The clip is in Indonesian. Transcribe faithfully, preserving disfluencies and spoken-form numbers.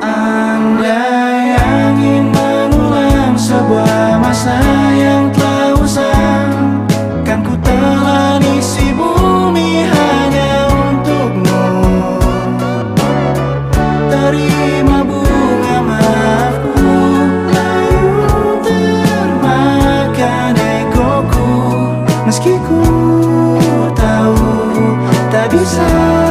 Andai angin mengulang sebuah masa yang telah usang, kan ku telah isi bumi hanya untukmu. Terima bunga maafku, lalu termakan egoku, meski ku tahu tak bisa